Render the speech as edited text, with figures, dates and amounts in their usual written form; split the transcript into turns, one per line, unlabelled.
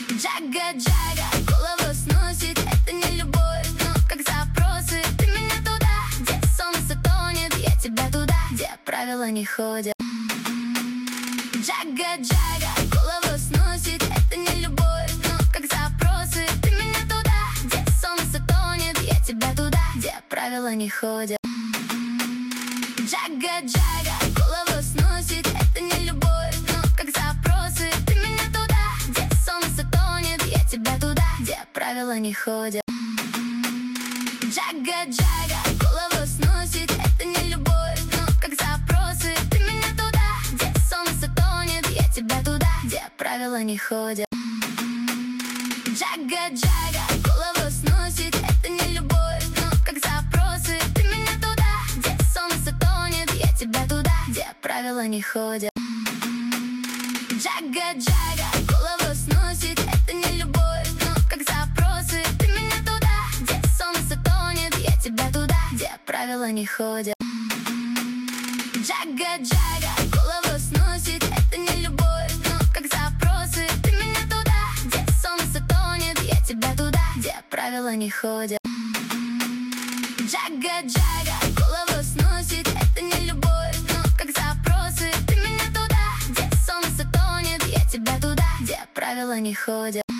Джага-джага, голову сносит, это не любовь, но как запросы. Ты меня туда, где солнце тонет, я тебя туда, где правила не ходят. Джага-джага, голову сносит, это не любовь, но как запросы. Ты меня туда, где солнце тонет, я тебя туда, где правила не ходят. Джага-джага, голову сносит, это не любовь, но как запросы. Ты меня туда, где солнце тонет, я тебя туда, где правила не ходят. Джага-джага, голову сносит, это не любовь, но как запросы. Ты меня туда, где солнце тонет, я тебя туда, где правила не ходят. Джага-джага, голову сносит, это не любовь, но как запросы. Ты меня туда, где солнце тонет, я тебя туда, где правила не ходят. Джага-джага, голову сносит, это не любовь, но как запросы. Ты меня туда, где солнце тонет, я тебя туда, где правила не ходят. Джага-джага, голову сносит, это не любовь, но как запросы. Ты меня туда, где солнце тонет, я тебя туда, где правила не ходят. Джага-джага, голову сносит, это не любовь, но как запросы. Ты меня туда, где солнце тонет, я тебя туда, где правила не ходят.